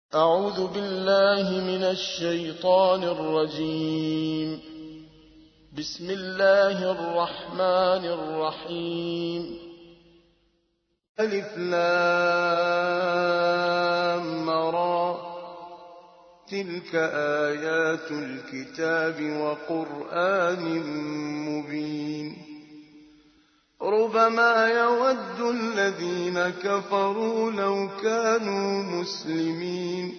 أعوذ بالله من الشيطان الرجيم. بسم الله الرحمن الرحيم. ألف لام را، تلك آيات الكتاب وقرآن مبين. ربما يود الذين كفروا لو كانوا مسلمين.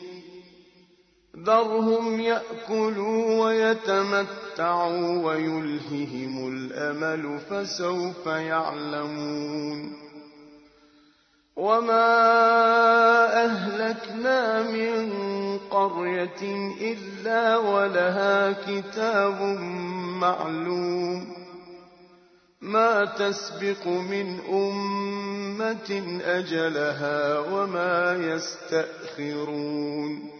ذرهم يأكلوا ويتمتعوا ويلههم الأمل فسوف يعلمون. وما أهلكنا من قرية إلا ولها كتاب معلوم. ما تسبق من أمة أجلها وما يستأخرون.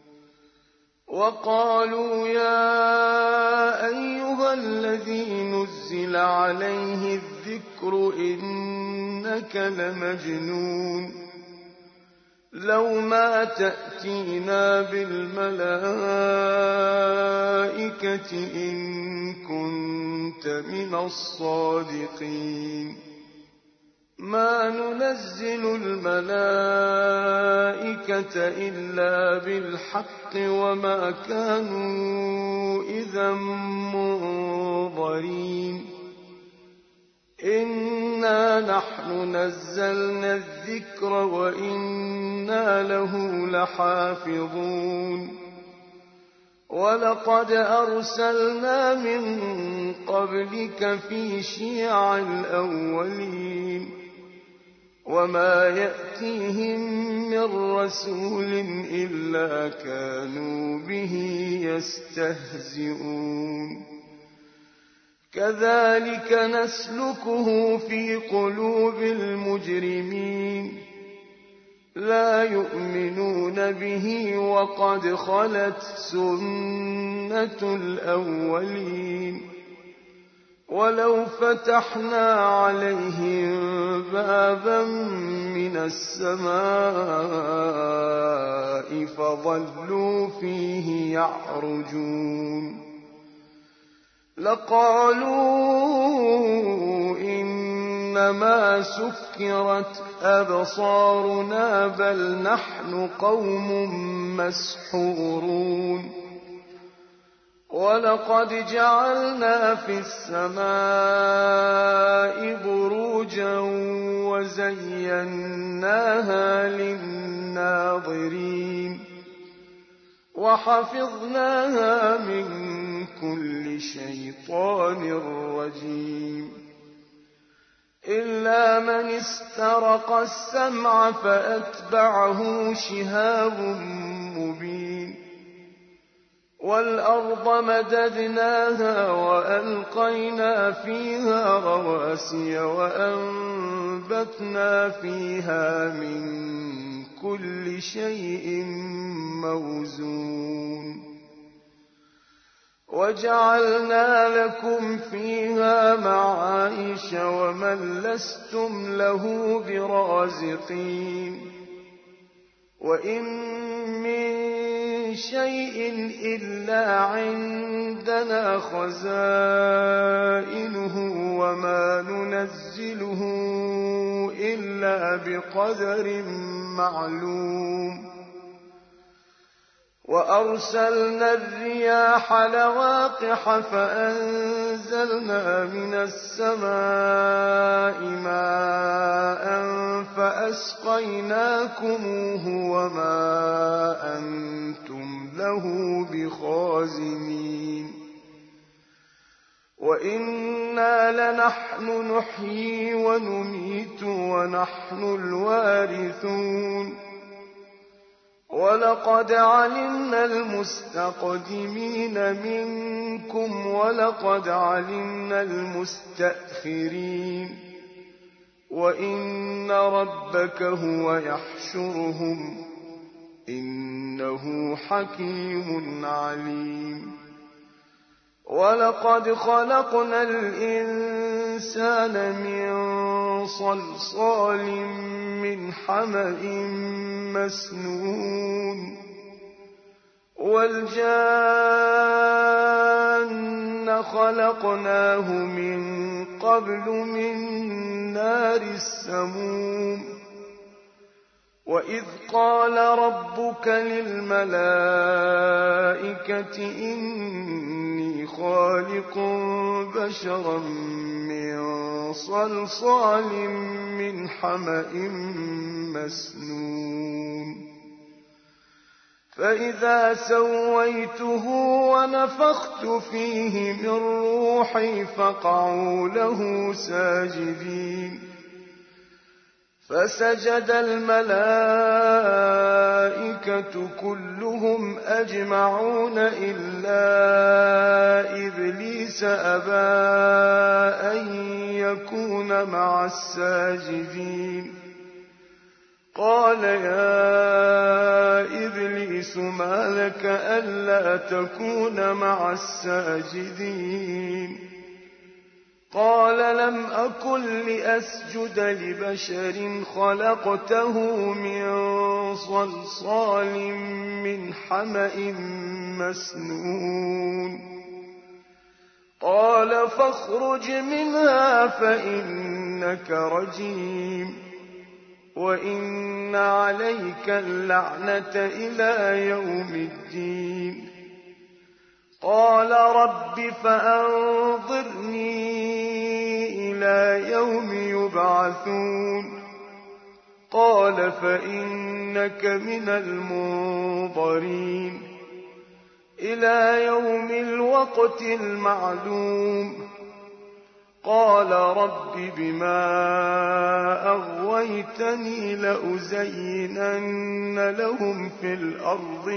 وقالوا يا أيها الذي نزل عليه الذكر إنك لمجنون. لو ما تأتينا بالملائكة إن كنت من الصادقين. ما ننزل الملائكة إلا بالحق وما كانوا إذا منظرين. إنا نحن نزلنا الذكر وإنا له لحافظون. ولقد أرسلنا من قبلك في شيع الأولين. وما يأتيهم من رسول إلا كانوا به يستهزئون. كذلك نسلكه في قلوب المجرمين. لا يؤمنون به وقد خلت سنة الأولين. ولو فتحنا عليهم بابا من السماء فظلوا فيه يعرجون لقالوا إنما سكرت أبصارنا بل نحن قوم مسحورون. ولقد جعلنا في السماء بروجا وزيناها للناظرين. وحفظناها من كل شيطان رجيم. إلا من استرق السمع فأتبعه شهاب مبين. والأرض مددناها وألقينا فيها رواسي وأنبتنا فيها من كل شيء موزون. وجعلنا لكم فيها معايش ومن لستم له برازقين. وإن من شيء إلا عندنا خزائنه وما ننزله إلا بقدر معلوم. وأرسلنا الرياح لواقح فأنزلنا من السماء ماء فأسقيناكموه وما أنتم له بخازنين. وإنا لنحن نحيي ونميت ونحن الوارثون. ولقد علمنا المستقدمين منكم ولقد علمنا المستأخرين. وإن ربك هو يحشرهم إنه حكيم عليم. ولقد خلقنا الإنسان من صلصال من حمإ مسنون والجان خلقناه من قبل من نار السموم وإذ قال ربك للملائكة إني خالق بشرا من صلصال من حمإ مسنون فإذا سويته ونفخت فيه من روحي فقعوا له ساجدين فسجد الملائكة كلهم أجمعون إلا إبليس أبى أن يكون مع الساجدين قال يا إبليس ما لك ألا تكون مع الساجدين قال لم أكن لأسجد لبشر خلقته من صلصال من حمإ مسنون قال فاخرج منها فإنك رجيم وإن عليك اللعنة إلى يوم الدين قال رب فأنظرني إلى يوم يبعثون قال فإنك من المنظرين إلى يوم الوقت المعلوم قال رب بما أغويتني لأزينن لهم في الأرض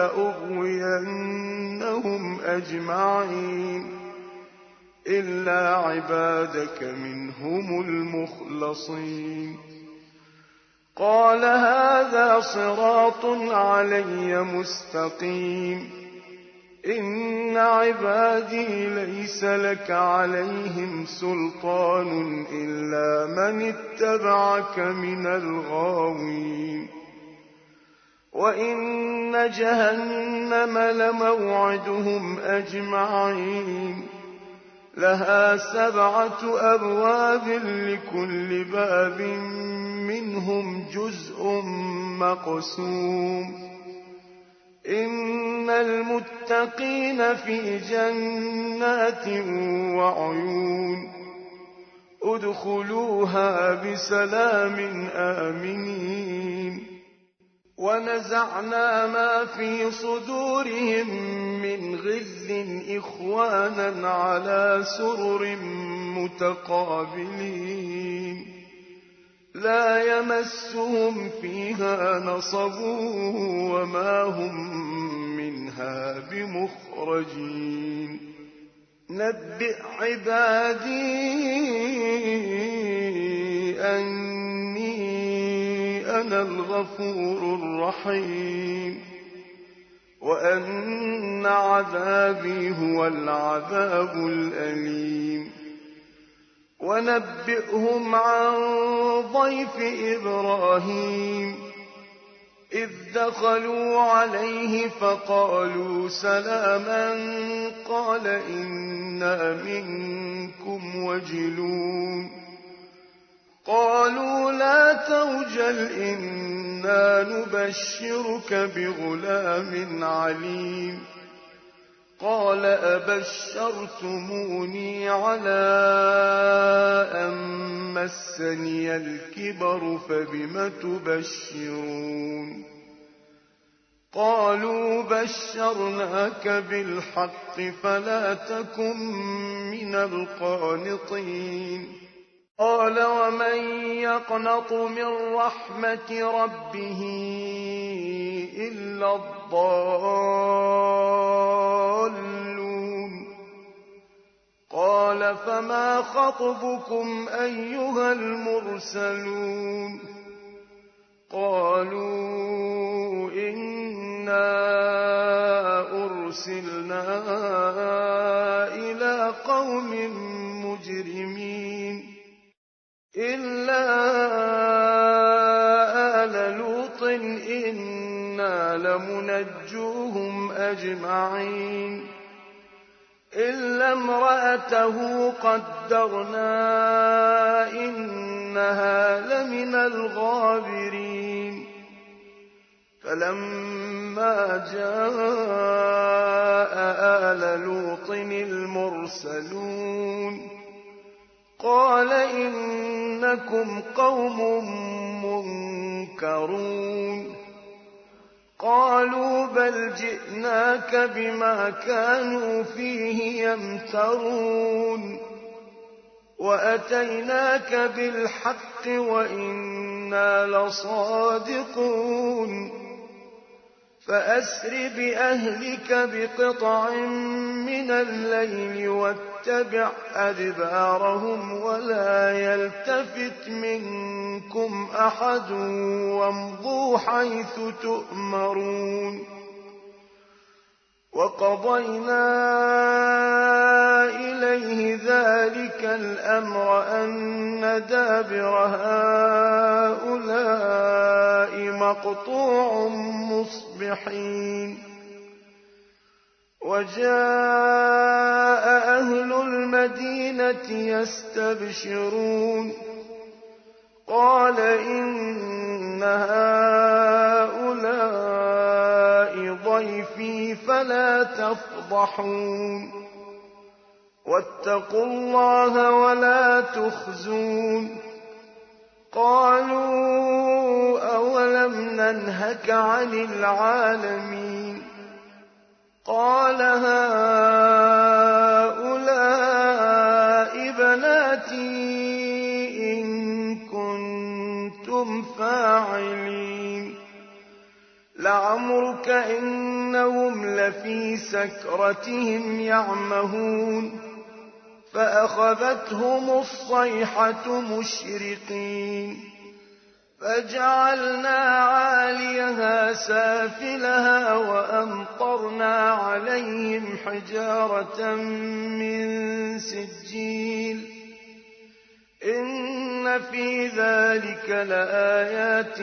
ولأغوينهم أجمعين إلا عبادك منهم المخلصين قال هذا صراط علي مستقيم إن عبادي ليس لك عليهم سلطان إلا من اتبعك من الغاوين وإن جهنم لموعدهم أجمعين لها 7 أبواب لكل باب منهم جزء مقسوم إن المتقين في جنات وعيون ادخلوها بسلام آمنين ونزعنا ما في صدورهم من غل إخوانا على سرر متقابلين لا يمسهم فيها نصب وما هم منها بمخرجين نبئ عبادي أني أنا الغفور الرحيم وأن عذابي هو العذاب الأليم ونبئهم عن ضيف إبراهيم إذ دخلوا عليه فقالوا سلاما قال إنا منكم وجلون قالوا لا توجل إنا نبشرك بغلام عليم قال أبشرتموني على أن مسني الكبر فبم تبشرون قالوا بشرناك بالحق فلا تكن من القانطين قال ومن يقنط من رحمة ربه إلا الضالون قال فما خطبكم أيها المرسلون قالوا إنا أرسلنا إلى قوم مجرمين إلا إنا لمنجوهم أجمعين إلا امرأته قدرنا إنها لمن الغابرين فلما جاء آل لوط المرسلون قال إنكم قوم منكرون قالوا بل جئناك بما كانوا فيه يمترون وأتيناك بالحق وإنا لصادقون فأسر بأهلك بقطع من الليل واتبع أدبارهم ولا يلتفت منكم أحد وامضوا حيث تؤمرون وقضينا إليه ذلك الأمر أن دابر هؤلاء مقطوع مصبحين وجاء أهل المدينة يستبشرون قال إن هؤلاء ضيفي فلا تفضحون واتقوا الله ولا تخزون قالوا أولم ننهك عن العالمين قال هؤلاء بناتي إن كنتم فاعلين لعمرك إنهم لفي سكرتهم يعمهون فأخذتهم الصيحة مشرقين فجعلنا عاليها سافلها وأمطرنا عليهم حجارة من سجيل إن في ذلك لآيات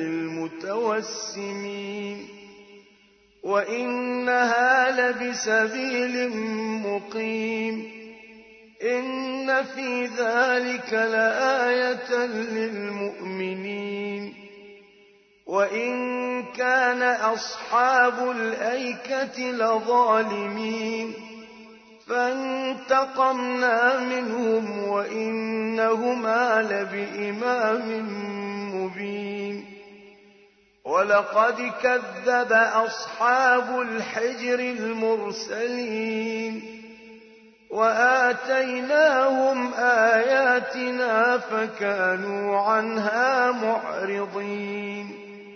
للمتوسمين وإنها لبسبيل مقيم إن في ذلك لآية للمؤمنين وإن كان أصحاب الأيكة لظالمين فانتقمنا منهم وإنهما لبإمام مبين ولقد كذب أصحاب الحجر المرسلين وآتيناهم آياتنا فكانوا عنها معرضين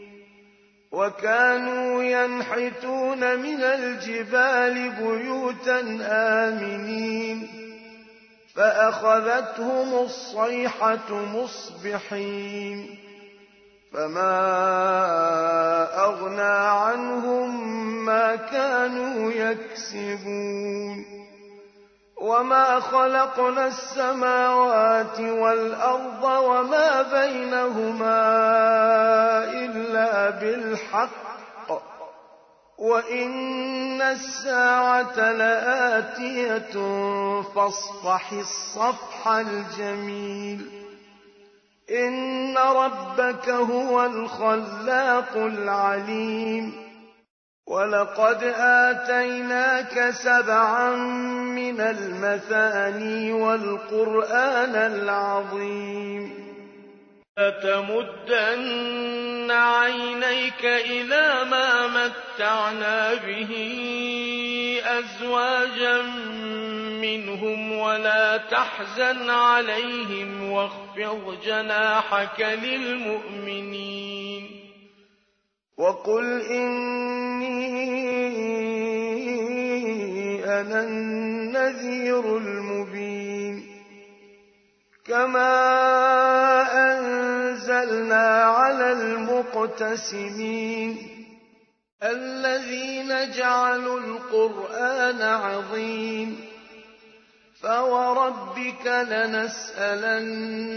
وكانوا ينحتون من الجبال بيوتا آمنين فأخذتهم الصيحة مصبحين فما أغنى عنهم ما كانوا يكسبون وما خلقنا السماوات والأرض وما بينهما إلا بالحق وإن الساعة لآتية فاصفح الصفح الجميل إن ربك هو الخلاق العليم ولقد آتيناك 7 من المثاني والقرآن العظيم لتمدن عينيك إلى ما متعنا به أزواجا منهم ولا تحزن عليهم واخفض جناحك للمؤمنين وقل إني أنا النذير المبين كما أنزلنا على المقتسمين الذين جعلوا القرآن عظيم فوربك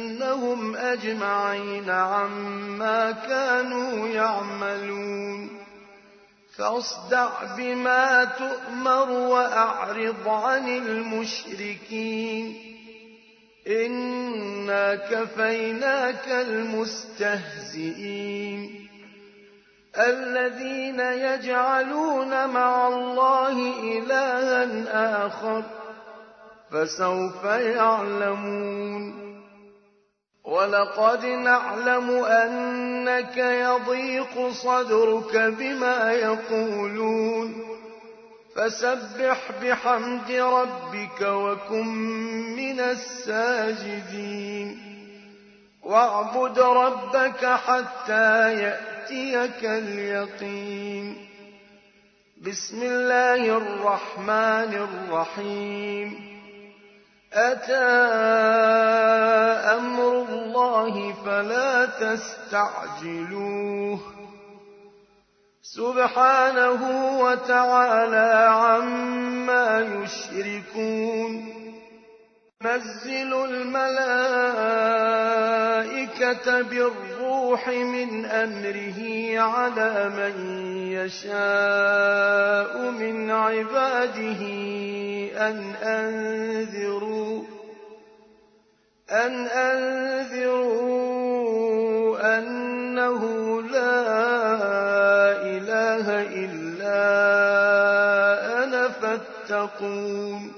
لنسألنهم أجمعين عما كانوا يعملون فاصدع بما تؤمر وأعرض عن المشركين إنا كفيناك المستهزئين الذين يجعلون مع الله إلها آخر فسوف يعلمون ولقد نعلم أنك يضيق صدرك بما يقولون فسبح بحمد ربك وكن من الساجدين واعبد ربك حتى يأتيك اليقين بسم الله الرحمن الرحيم أتى أمر الله فلا تستعجلوه سبحانه وتعالى عما يشركون ينزل الملائكة بالروح من أمره على من يشاء من عباده أن أنذروا أنه لا إله إلا أنا فاتقون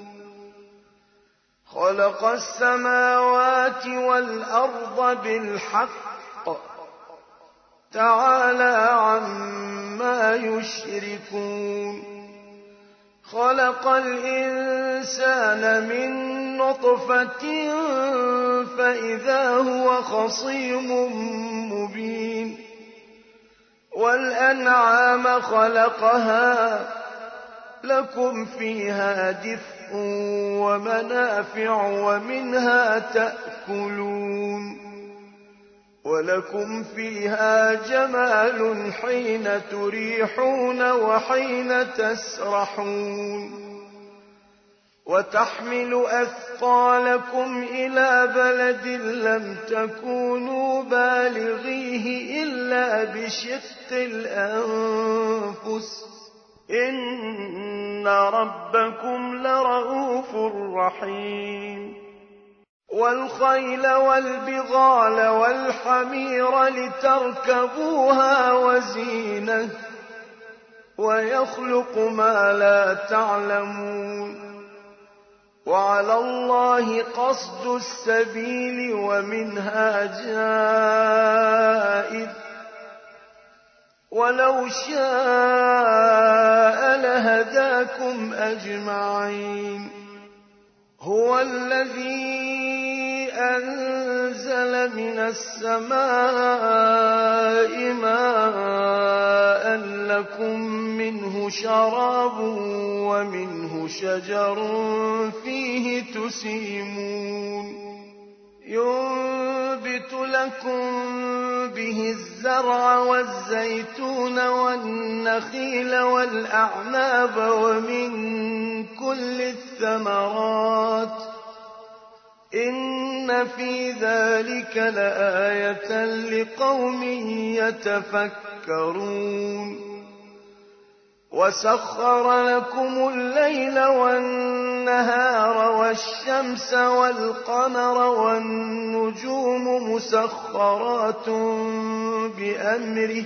خلق السماوات والأرض بالحق تعالى عما يشركون خلق الإنسان من نطفة فإذا هو خصيم مبين والأنعام خلقها لكم فيها دفء ومنافع ومنها تأكلون ولكم فيها جمال حين تريحون وحين تسرحون وتحمل أثقالكم إلى بلد لم تكونوا بالغيه إلا بشق الأنفس إن ربكم لرؤوف رحيم والخيل والبغال والحمير لتركبوها وزينة ويخلق ما لا تعلمون وعلى الله قصد السبيل ومنها جائر ولو شاء لهداكم أجمعين هو الذي أنزل من السماء ماء لكم منه شراب ومنه شجر فيه تسيمون ينبت لكم به الزرع والزيتون والنخيل والأعناب ومن كل الثمرات إن في ذلك لآية لقوم يتفكرون وسخر لكم الليل والنهار والشمس والقمر والنجوم مسخرات بأمره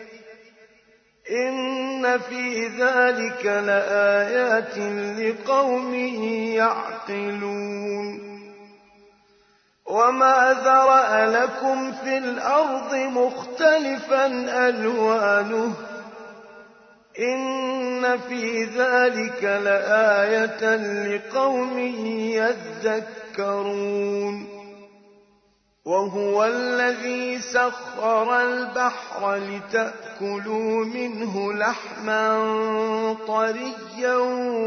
إن في ذلك لآيات لقوم يعقلون وما ذرأ لكم في الأرض مختلفا ألوانه إن في ذلك لآية لقوم يذكرون وهو الذي سخر البحر لتأكلوا منه لحما طريا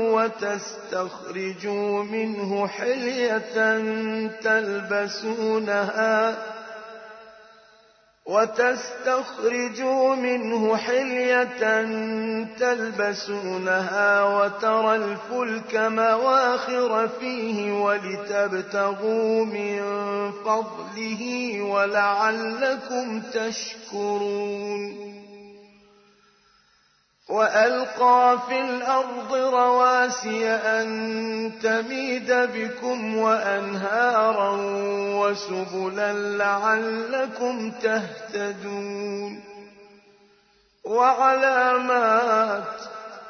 وتستخرجوا منه حلية تلبسونها وترى الفلك مواخر فيه ولتبتغوا من فضله ولعلكم تشكرون وألقى في الأرض رواسي أن تميد بكم وأنهارا وسبلا لعلكم تهتدون وعلامات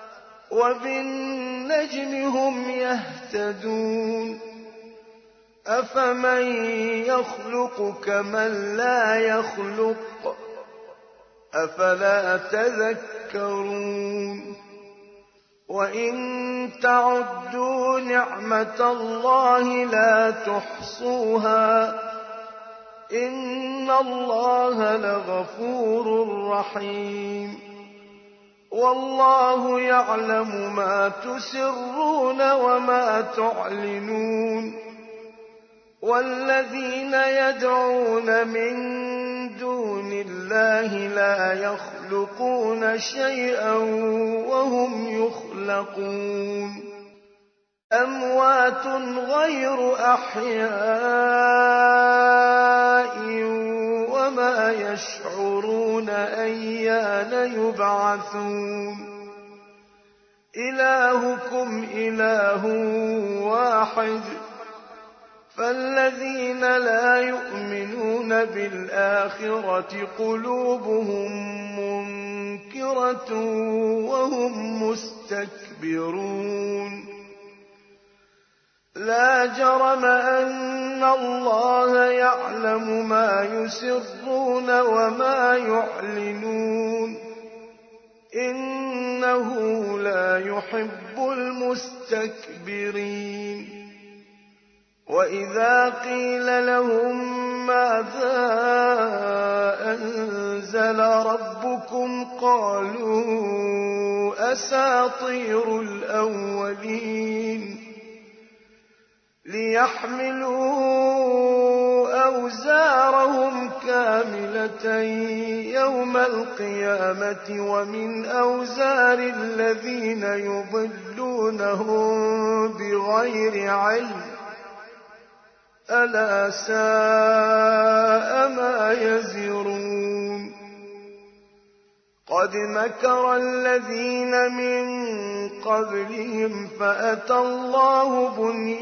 وبالنجم هم يهتدون أفمن يخلق كمن لا يخلق أفلا تذكرون وإن تعدوا نعمة الله لا تحصوها إن الله لغفور رحيم والله يعلم ما تسرون وما تعلنون والذين يدعون من دون الله لا يخلقون شيئا وهم يخلقون أموات غير أحياء وما يشعرون أيان يبعثون إلهكم إله واحد فالذين لا يؤمنون بالآخرة قلوبهم منكرة وهم مستكبرون لا جرم أن الله يعلم ما يسرون وما يعلنون إنه لا يحب المستكبرين وإذا قيل لهم ماذا أنزل ربكم قالوا أساطير الأولين ليحملوا أوزارهم كاملة يوم القيامة ومن أوزار الذين يضلونهم بغير علم ألا ساء ما يزرون قد مكر الذين من قبلهم فأتى الله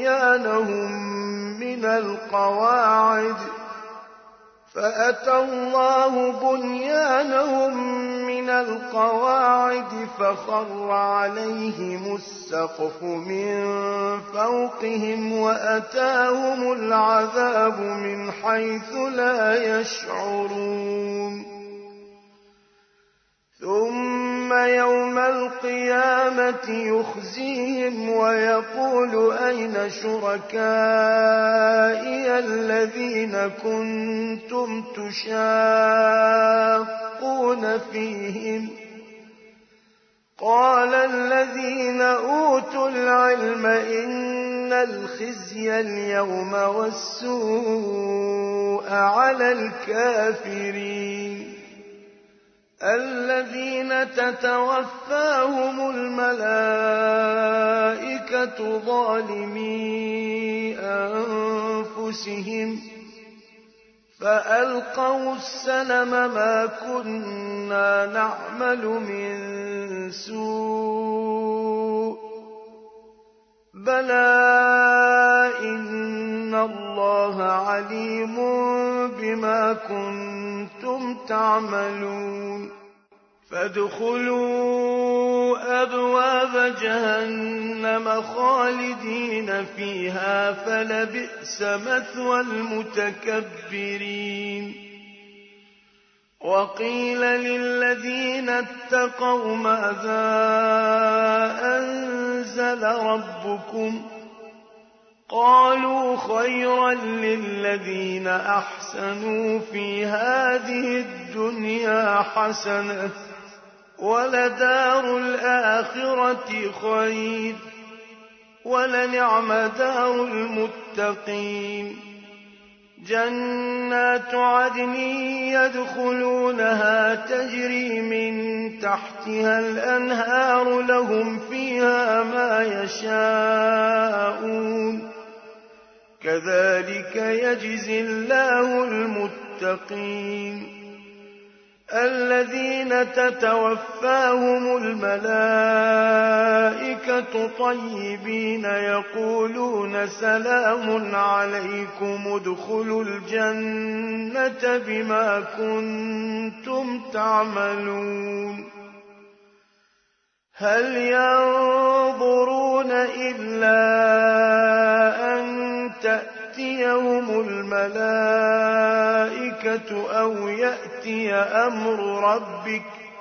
بنيانهم من القواعد فخر عليهم السقف من فوقهم وأتاهم العذاب من حيث لا يشعرون ثم يوم القيامة يخزيهم ويقول أين شركائي الذين كنتم تشاقون فيهم قال الذين أوتوا العلم إن الخزي اليوم والسوء على الكافرين الذين تتوفاهم الملائكة ظالمي أنفسهم فألقوا السلم ما كنا نعمل من سوء بلى إن الله عليم بما كنتم تعملون فادخلوا أبواب جهنم خالدين فيها فلبئس مثوى المتكبرين وقيل للذين اتقوا ماذا أنزل ربكم قالوا خيرا للذين أحسنوا في هذه الدنيا حسنة ولدار الآخرة خير ولنعم دار المتقين جنات عدن يدخلونها تجري من تحتها الأنهار لهم فيها ما يشاءون كذلك يجزي الله المتقين الذين تتوفاهم الملائكة طيبين يقولون سلام عليكم ادخلوا الجنة بما كنتم تعملون هل ينظرون إلا أن تأتيهم الملائكة أو يأتي أمر ربك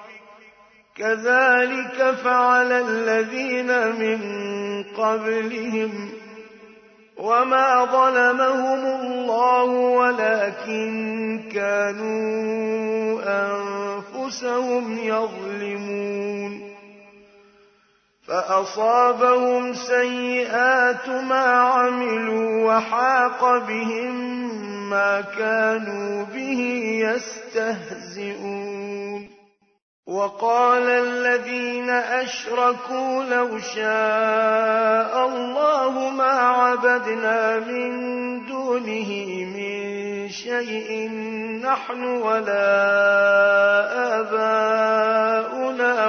كذلك فعل الذين من قبلهم وما ظلمهم الله ولكن كانوا أنفسهم يظلمون فأصابهم سيئات ما عملوا وحاق بهم ما كانوا به يستهزئون وقال الذين أشركوا لو شاء الله ما عبدنا من دونه من شيء نحن ولا آباؤنا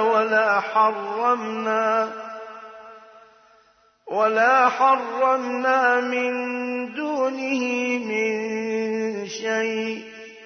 ولا حرمنا من دونه من شيء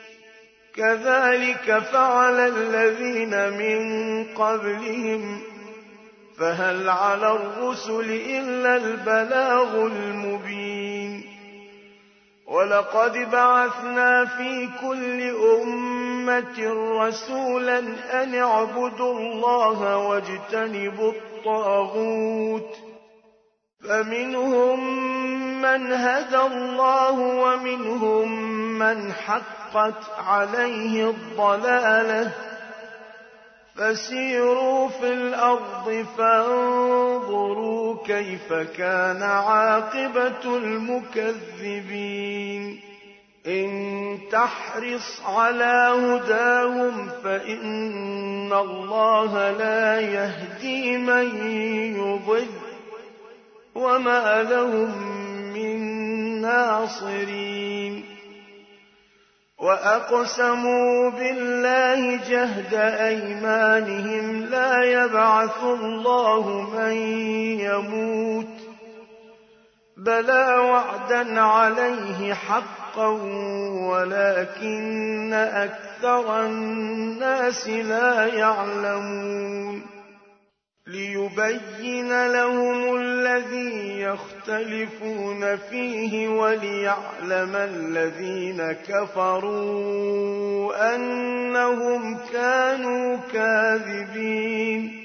كذلك فعل الذين من قبلهم فهل على الرسل إلا البلاغ المبين ولقد بعثنا في كل أمة رسولا أن اعبدوا الله واجتنبوا الطاغوت فمنهم من هدى الله ومنهم من حقت عليه الضلالة فسيروا في الأرض فانظروا كيف كان عاقبة المكذبين إن تحرص على هداهم فإن الله لا يهدي من يضل وما لهم من ناصرين وأقسموا بالله جهد أيمانهم لا يبعث الله من يموت بلى وعدا عليه حقا ولكن أكثر الناس لا يعلمون ليبين لهم الذي يختلفون فيه وليعلم الذين كفروا أنهم كانوا كاذبين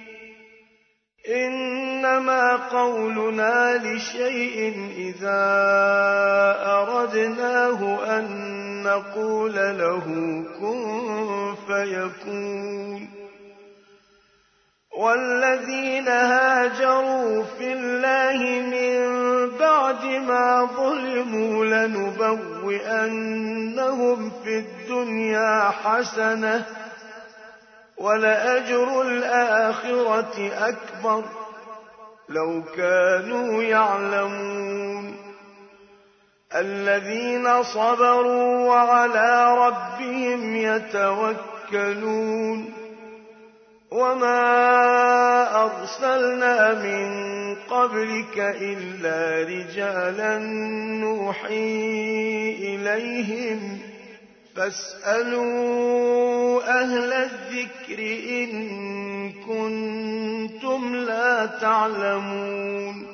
إنما قولنا لشيء إذا أردناه أن نقول له كن فيكون والذين هاجروا في الله من بعد ما ظلموا لنبوئنهم في الدنيا حسنة ولأجر الآخرة أكبر لو كانوا يعلمون الذين صبروا وعلى ربهم يتوكلون وما أرسلنا من قبلك إلا رجالا نوحي إليهم فاسألوا أهل الذكر إن كنتم لا تعلمون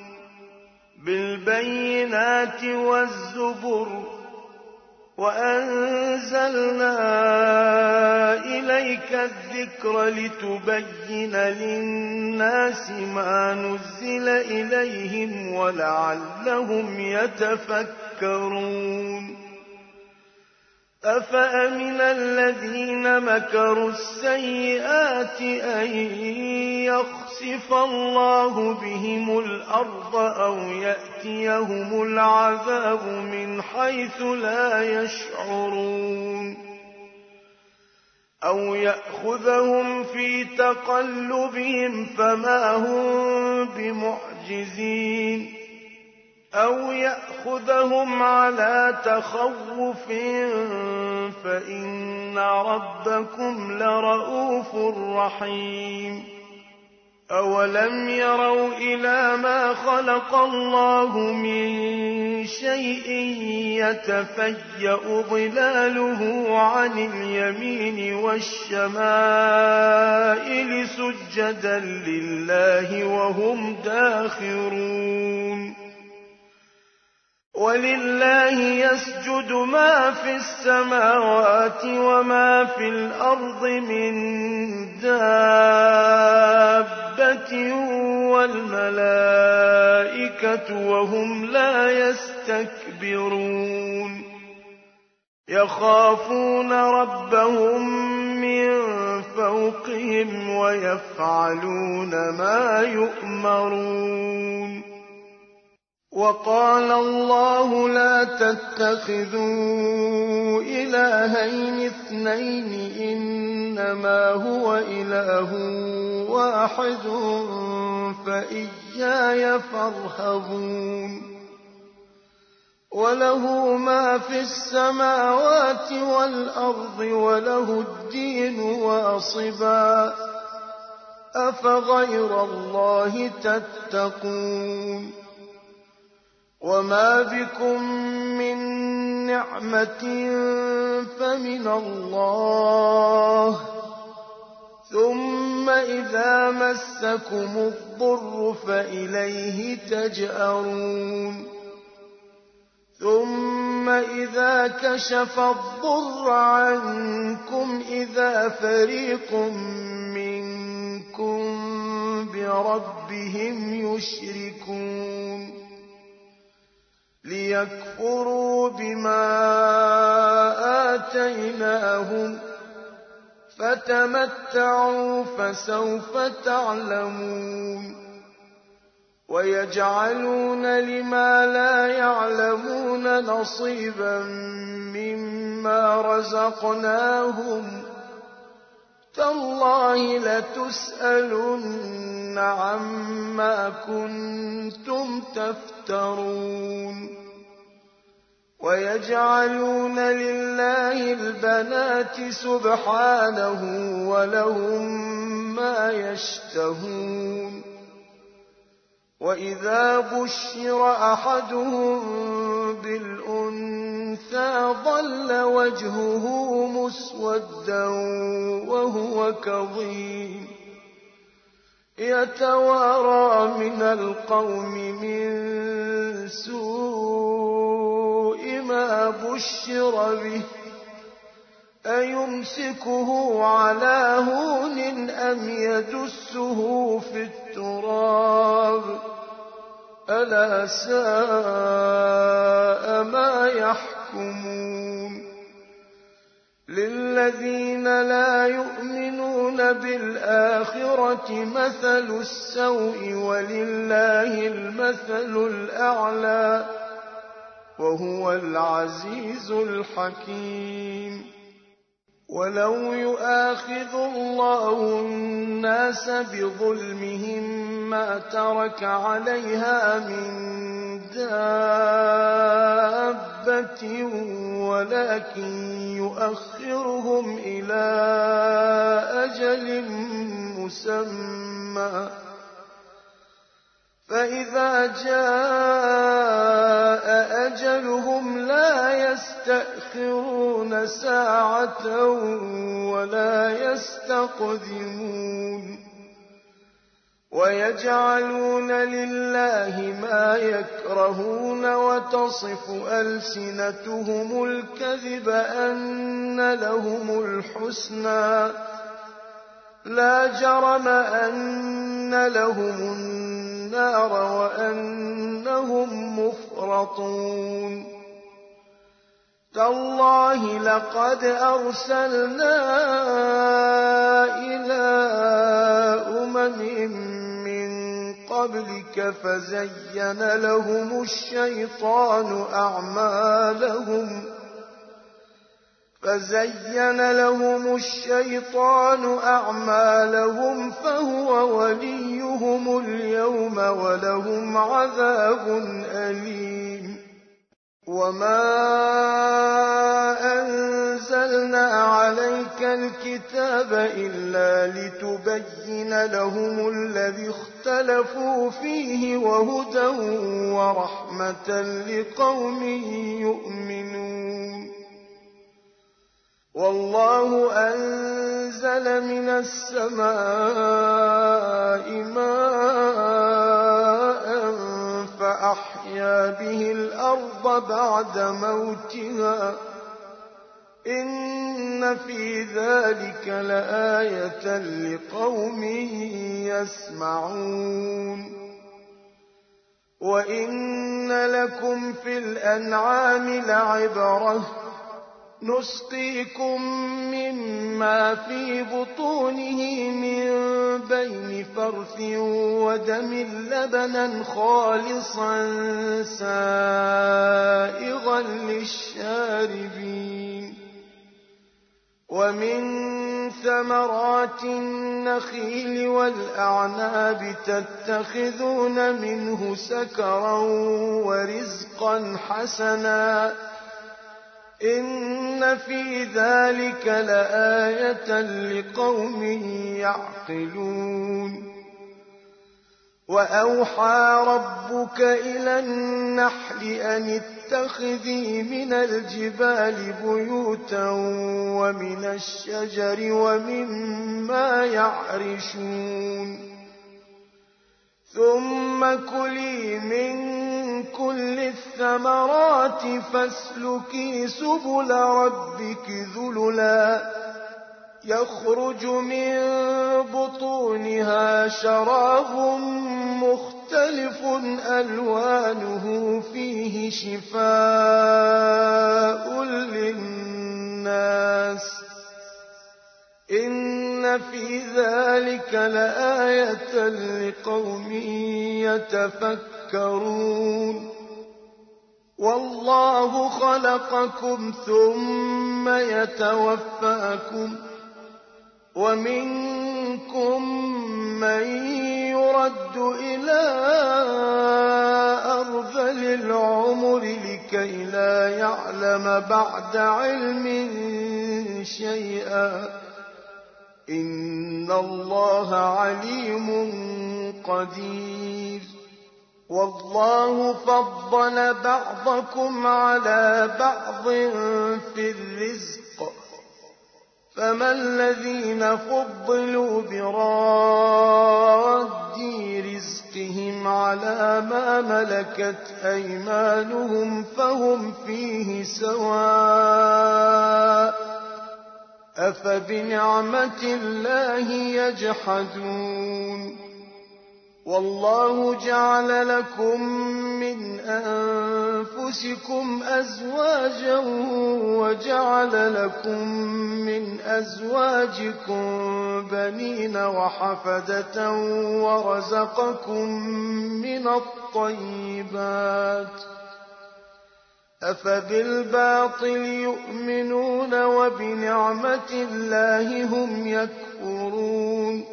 بالبينات والزبر وأنزلنا إليك الذكر لتبين للناس ما نزل إليهم ولعلهم يتفكرون أفأمن الذين مكروا السيئات أن يخسف الله بهم الأرض أو يأتيهم العذاب من حيث لا يشعرون أو يأخذهم في تقلبهم فما هم بمعجزين أو يأخذهم على تخوف فإن ربكم لرءوف رحيم أولم يروا إلى ما خلق الله من شيء يتفيأ ظلاله عن اليمين والشمائل سجدا لله وهم داخرون ولله يسجد ما في السماوات وما في الأرض من دابة والملائكة وهم لا يستكبرون يخافون ربهم من فوقهم ويفعلون ما يؤمرون وقال الله لا تتخذوا إلهين اثنين إنما هو إله واحد فإياي فارهبون وله ما في السماوات والأرض وله الدين واصبا أفغير الله تتقون وما بكم من نعمة فمن الله ثم إذا مسكم الضر فإليه تجأرون ثم إذا كشف الضر عنكم إذا فريق منكم بربهم يشركون ليكفروا بما آتيناهم فتمتعوا فسوف تعلمون ويجعلون لما لا يعلمون نصيبا مما رزقناهم تالله لتسألن عما كنتم تفترون ويجعلون لله البنات سبحانه ولهم ما يشتهون وإذا بشر أحدهم بالأنثى ظل وجهه مسودا وهو كظيم يتوارى من القوم من سوء ما بشر به أيمسكه على هون أم يدسه في التراب ألا ساء ما يحكمون للذين لا يؤمنون بالآخرة مثل السوء ولله المثل الأعلى وهو العزيز الحكيم ولو يؤاخذ الله الناس بظلمهم ما ترك عليها من دابة ولكن يؤخرهم إلى أجل مسمى فإذا جاء أجلهم لا يستأخرون ساعة ولا يستقدمون ويجعلون لله ما يكرهون وتصف ألسنتهم الكذب أن لهم الحسنى لا جرم أن لهم النار وأنهم مفرطون تالله لقد أرسلنا إلى أمم من قبلك فزين لهم الشيطان أعمالهم فهو وليهم اليوم ولهم عذاب أليم وما أنزلنا نزلنا عليك الكتاب إلا لتبين لهم الذي اختلفوا فيه وهدى ورحمة لقوم يؤمنون والله أنزل من السماء ماء فأحيا به الأرض بعد موتها إن في ذلك لآية لقوم يسمعون وإن لكم في الأنعام لعبرة نسقيكم مما في بطونه من بين فرث ودم لبنا خالصا سائغا للشاربين ومن ثمرات النخيل والأعناب تتخذون منه سكرا ورزقا حسنا إن في ذلك لآية لقوم يعقلون وأوحى ربك إلى النحل أن اتخذي من الجبال بيوتا ومن الشجر ومما يعرشون ثم كلي من كل الثمرات فاسلكي سبل ربك ذللا يخرج من بطونها شراب مختلف ألوانه فيه شفاء للناس إن في ذلك لآية لقوم يتفكرون والله خلقكم ثم يتوفاكم ومنكم من يرد إلى أرذل العمر لكي لا يعلم بعد علم شيئا إن الله عليم قدير والله فضل بعضكم على بعض في الرزق فما الذين فضلوا براد رزقهم على ما ملكت أيمانهم فهم فيه سواء أفبنعمة الله يجحدون والله جعل لكم من أنفسكم أزواجا وجعل لكم من أزواجكم بنين وحفدة ورزقكم من الطيبات أفبالباطل يؤمنون وبنعمة الله هم يكفرون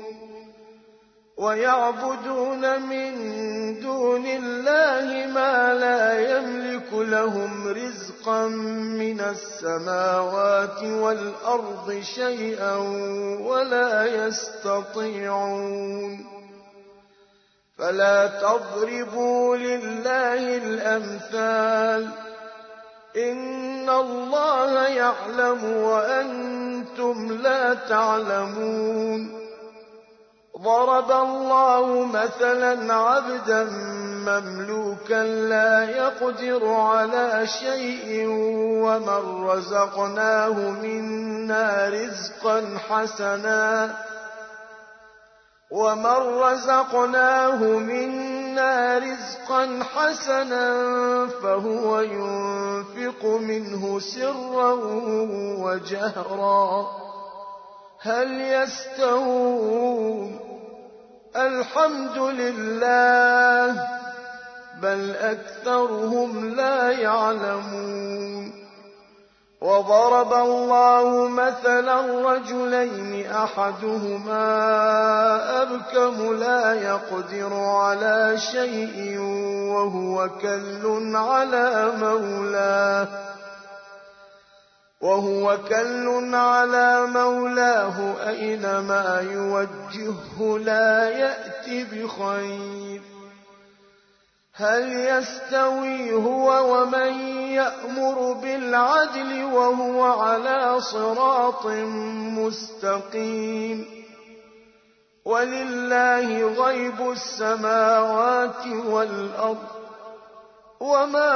ويعبدون من دون الله ما لا يملك لهم رزقا من السماوات والأرض شيئا ولا يستطيعون فلا تضربوا لله الأمثال إن الله يعلم وأنتم لا تعلمون ضرب الله مثلا عبدا مملوكا لا يقدر على شيء ومن رزقناه منا رزقا حسنا فهو ينفق منه سرا وجهرا هل يستوون الحمد لله بل أكثرهم لا يعلمون وضرب الله مثلا رجلين أحدهما أبكم لا يقدر على شيء وهو كل على مولاه أينما يوجهه لا يأت بخير. هل يستوي هو ومن يأمر بالعدل وهو على صراط مستقيم؟ ولله غيب السماوات والأرض، وما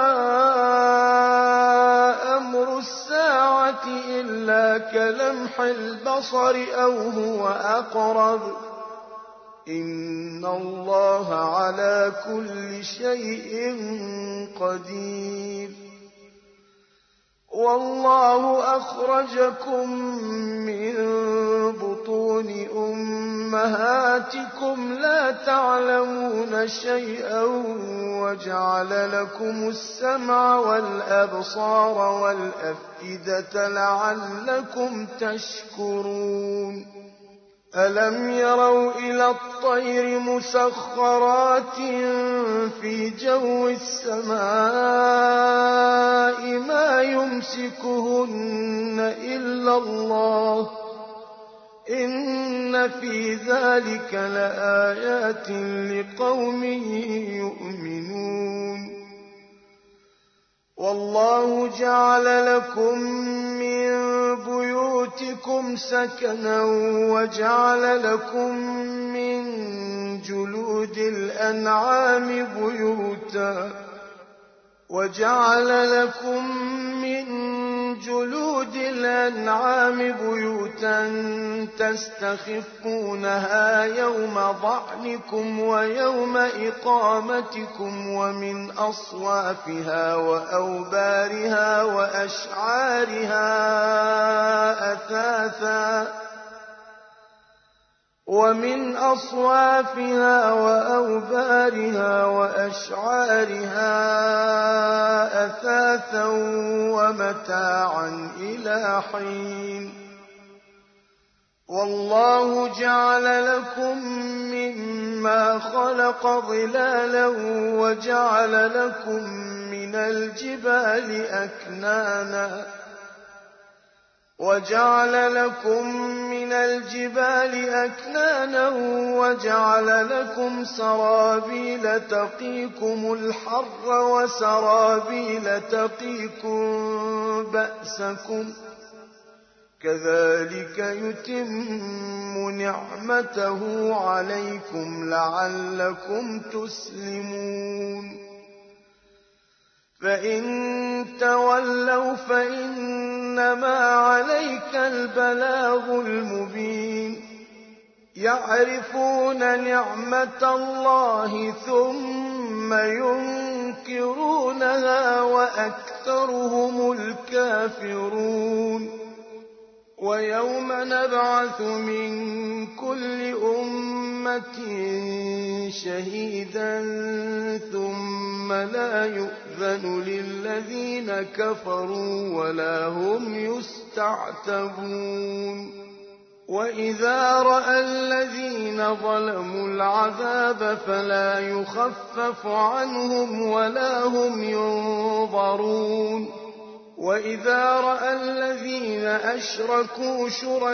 أمر الساعة إلا كلمح البصر أو هو أقرب، إن الله على كل شيء قدير. والله أخرجكم من بطون أمهاتكم لا تعلمون شيئا وجعل لكم السمع والأبصار والأفئدة لعلكم تشكرون. ألم يروا إلى الطير مسخرات في جو السماء ما يمسكهن إلا الله، إن في ذلك لآيات لقوم يؤمنون. والله جعل لكم من بيوتكم سكنا وجعل لكم من جلود الأنعام بيوتا تستخفونها يوم ضعنكم ويوم إقامتكم، ومن أصوافها وأوبارها وأشعارها أثاثا ومتاعا إلى حين. والله جعل لكم مما خلق ظلالا وجعل لكم من الجبال أكنانا وجعل لكم سرابيل تقيكم الحر وسرابيل تقيكم بأسكم، كذلك يتم نعمته عليكم لعلكم تسلمون. فإن تولوا فإنما عليك البلاغ المبين. يعرفون نعمة الله ثم ينكرونها وأكثرهم الكافرون. ويوم نبعث من كل أمة شهيدا ثم لا يؤذن للذين كفروا ولا هم يستعتبون. وإذا رأى الذين ظلموا العذاب فلا يخفف عنهم ولا هم ينظرون. وإذا رأى الذين أشركوا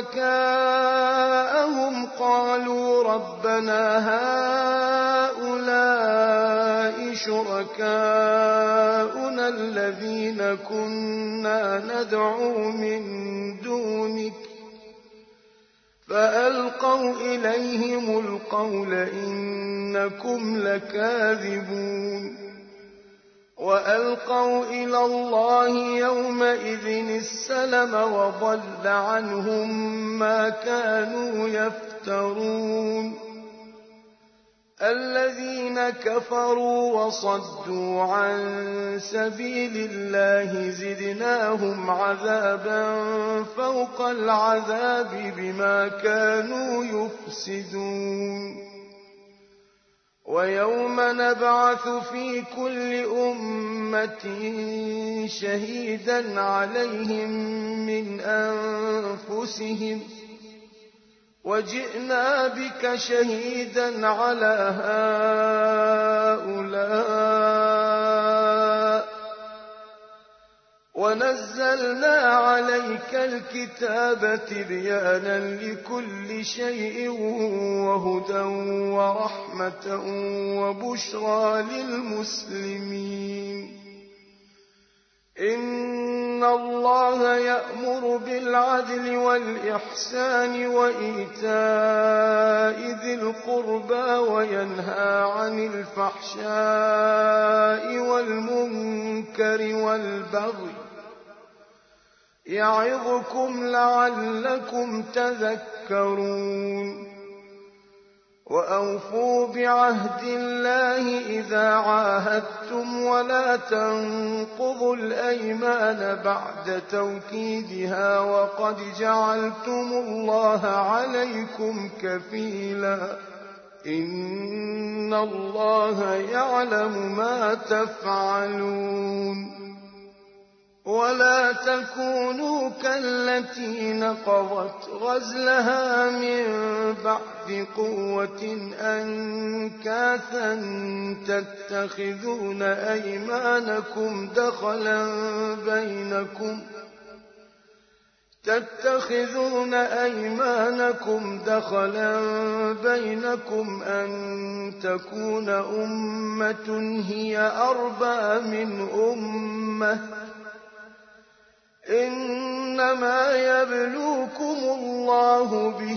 شركاءهم قالوا ربنا هؤلاء شركاؤنا الذين كنا ندعو من دونك، فألقوا إليهم القول إنكم لكاذبون. وألقوا إلى الله يومئذ السلم وضل عنهم ما كانوا يفترون. الذين كفروا وصدوا عن سبيل الله زدناهم عذابا فوق العذاب بما كانوا يفسدون. ويوم نبعث في كل أمة شهيدا عليهم من أنفسهم وجئنا بك شهيدا على هؤلاء ونزلنا عليك الكتاب تبيانا لكل شيء وهدى ورحمة وبشرى للمسلمين. إن الله يأمر بالعدل والإحسان وإيتاء ذي القربى وينهى عن الفحشاء والمنكر والبغي يعظكم لعلكم تذكرون. وأوفوا بعهد الله إذا عاهدتم ولا تنقضوا الأيمان بعد توكيدها وقد جعلتم الله عليكم كفيلا إن الله يعلم ما تفعلون. ولا تكونوا كالتي نقضت غزلها من بعد قوة أنكاثا تتخذون أيمانكم دخلا بينكم أن تكون أمة هي أربى من أمة إنما يبلوكم الله به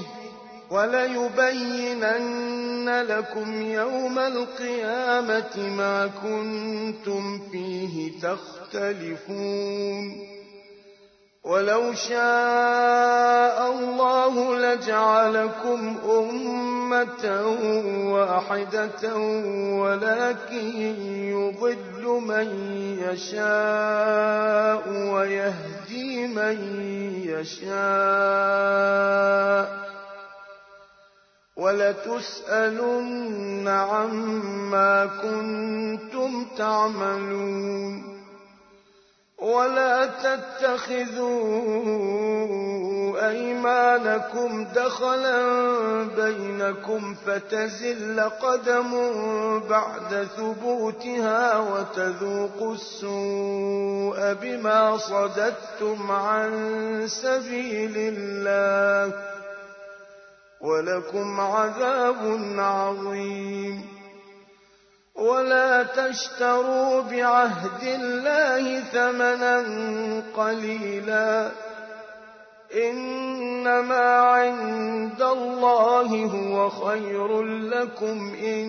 وليبينن لكم يوم القيامة ما كنتم فيه تختلفون. ولو شاء الله لجعلكم أمة واحدة ولكن يضل من يشاء ويهدي من يشاء ولتسألن عما كنتم تعملون. ولا تتخذوا أيمانكم دخلا بينكم فتزل قدم بعد ثبوتها وتذوقوا السوء بما صددتم عن سبيل الله ولكم عذاب عظيم. ولا تشتروا بعهد الله ثمنا قليلا إنما عند الله هو خير لكم إن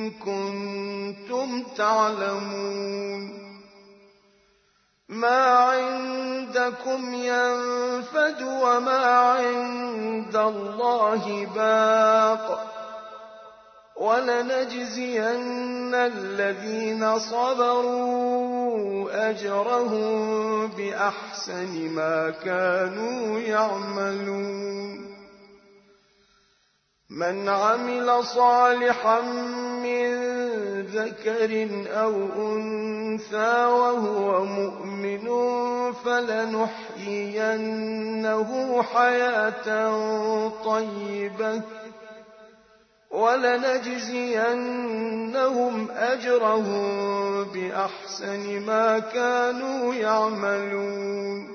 كنتم تعلمون. ما عندكم ينفد وما عند الله باق ولنجزين الذين صبروا أجرهم بأحسن ما كانوا يعملون. من عمل صالحا من ذكر أو أنثى وهو مؤمن فلنحيينه حياة طيبة ولنجزينهم أجرهم بأحسن ما كانوا يعملون.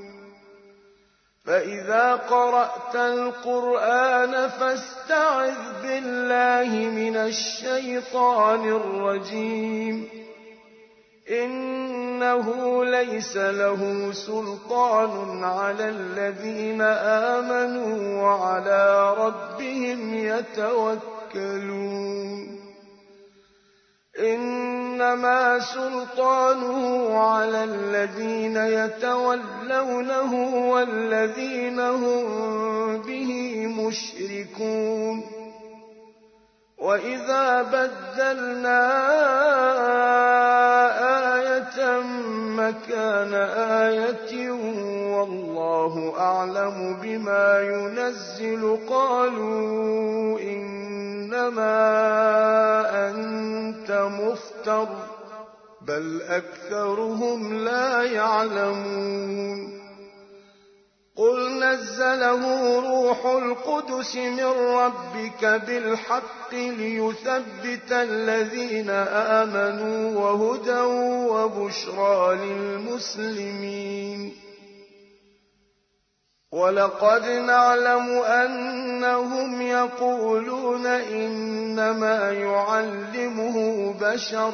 فإذا قرأت القرآن فاستعذ بالله من الشيطان الرجيم إنه ليس له سلطان على الذين آمنوا وعلى ربهم يتوكلون. إنما سلطانه على الذين يتولونه والذين هم به مشركون. وإذا بدلنا آية مكان آية والله أعلم بما ينزل قالوا إنما أنت مفتر بل أكثرهم لا يعلمون. قل نزله روح القدس من ربك بالحق ليثبت الذين آمنوا وهدى وبشرى للمسلمين. ولقد نعلم أنهم يقولون إنما يعلمه بشر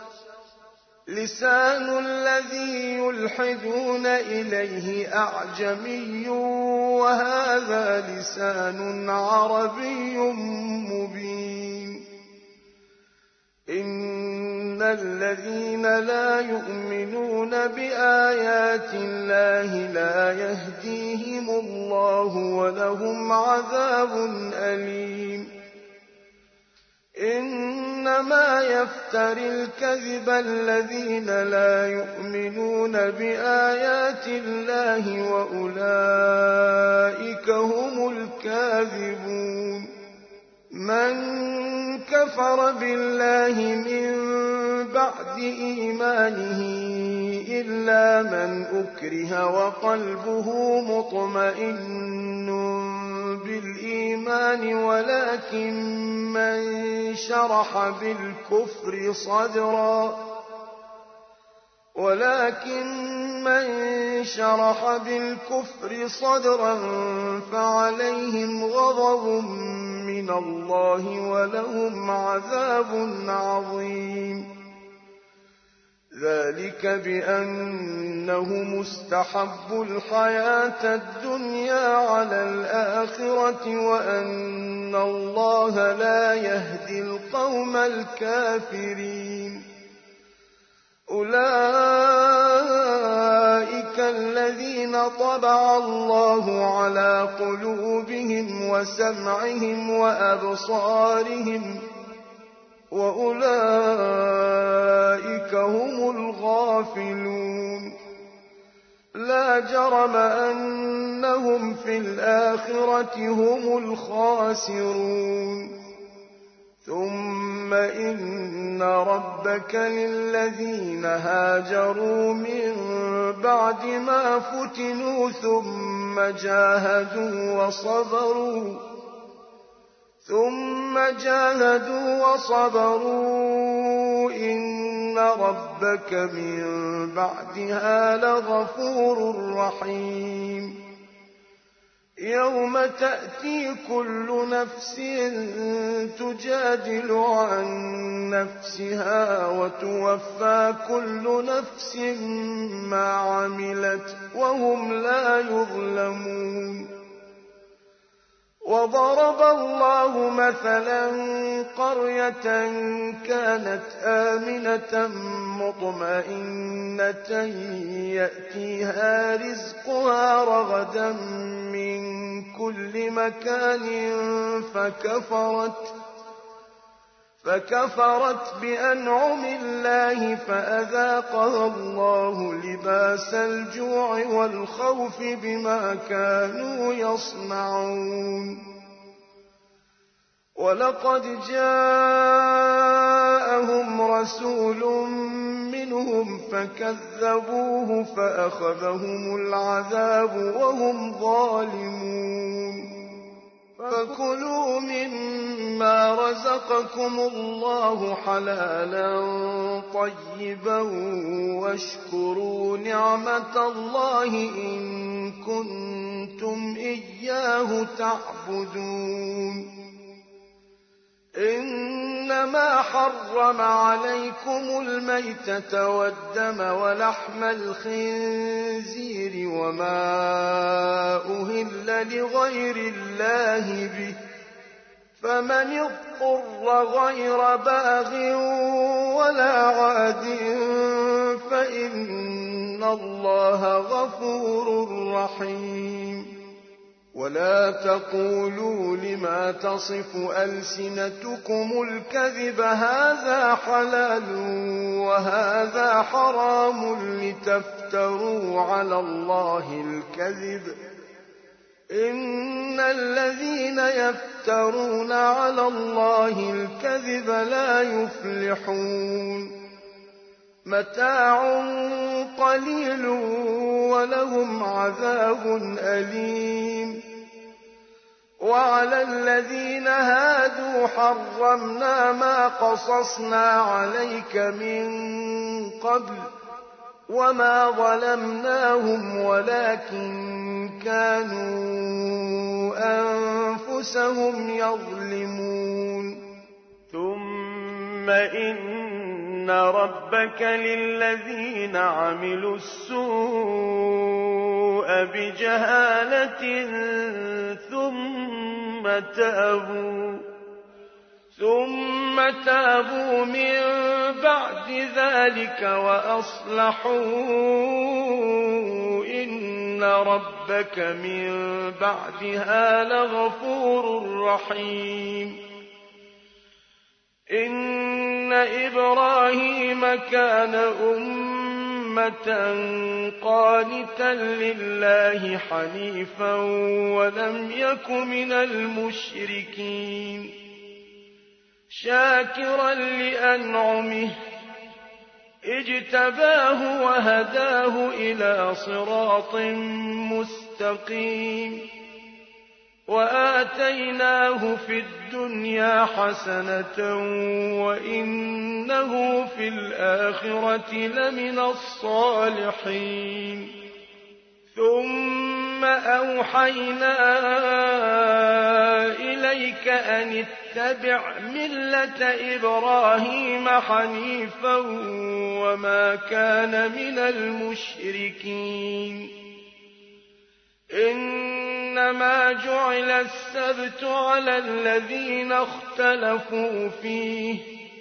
لسان الذي يلحدون إليه أعجمي وهذا لسان عربي مبين إن الذين لا يؤمنون بآيات الله لا يهديهم الله ولهم عذاب أليم إنما يفتري الكذب الذين لا يؤمنون بآيات الله وأولئك هم الكاذبون من كفر بالله من بعد إيمانه إلا من أكره وقلبه مطمئن بالإيمان ولكن من شرح بالكفر صدرا فعليهم غضب من الله ولهم عذاب عظيم ذلك بأنه مستحب الحياة الدنيا على الآخرة وأن الله لا يهدي القوم الكافرين أولئك الذين طبع الله على قلوبهم وسمعهم وأبصارهم وأولئك هم الغافلون لا جرم أنهم في الآخرة هم الخاسرون ثم إن ربك للذين هاجروا من بعد ما فتنوا ثم جاهدوا وصبروا إن ربك من بعدها لغفور رحيم يوم تأتي كل نفس تجادل عن نفسها وتوفى كل نفس ما عملت وهم لا يظلمون وضرب الله مثلا قرية كانت آمنة مطمئنة يأتيها رزقها رغدا من كل مكان فكفرت بأنعم الله فأذاقها الله لباس الجوع والخوف بما كانوا يصنعون ولقد جاءهم رسول منهم فكذبوه فأخذهم العذاب وهم ظالمون فكلوا مما رزقكم الله حلالا طيبا واشكروا نعمة الله إن كنتم إياه تعبدون إنما حرم عليكم الميتة والدم ولحم الخنزير وما أهل لغير الله به فمن اضطر غير باغ ولا عاد فإن الله غفور رحيم ولا تقولوا لما تصف ألسنتكم الكذب هذا حلال وهذا حرام لتفتروا على الله الكذب إن الذين يفترون على الله الكذب لا يفلحون متاع قليل ولهم عذاب أليم وعلى الذين هادوا حرمنا ما قصصنا عليك من قبل وما ظلمناهم ولكن كانوا أنفسهم يظلمون ثم إن ربك للذين عملوا السوء بجهالة ثم تابوا من بعد ذلك وأصلحوا إن ربك من بعدها لغفور رحيم إن إبراهيم كان أمة قانتا لله حنيفا ولم يك من المشركين شاكرا لأنعمه اجتباه وهداه إلى صراط مستقيم وآتيناه في الدنيا حسنة وإنه في الآخرة لمن الصالحين ثم أوحينا إليك أن اتبع ملة إبراهيم حنيفا وما كان من المشركين إنما جعل السبت على الذين اختلفوا فيه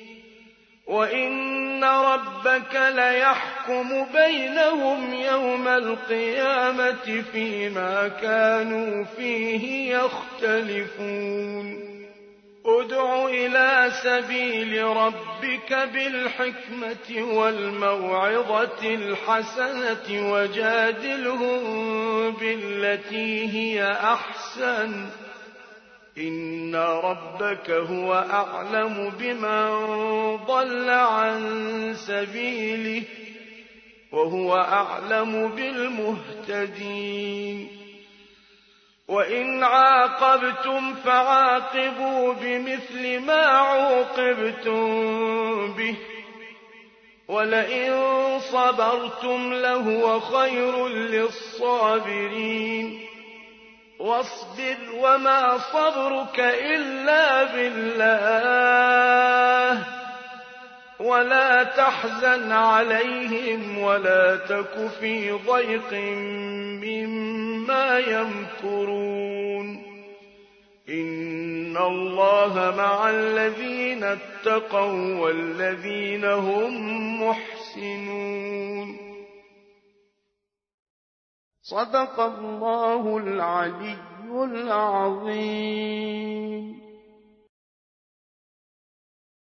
وإن ربك ليحكم بينهم يوم القيامة فيما كانوا فيه يختلفون ادع إلى سبيل ربك بالحكمة والموعظة الحسنة وجادلهم بالتي هي أحسن إن ربك هو أعلم بمن ضل عن سبيله وهو أعلم بالمهتدين وإن عاقبتم فعاقبوا بمثل ما عوقبتم به ولئن صبرتم لهو خير للصابرين واصبر وما صبرك إلا بالله ولا تحزن عليهم ولا تك في ضيق مما يمكرون إن الله مع الذين اتقوا والذين هم محسنون صدق الله العلي العظيم.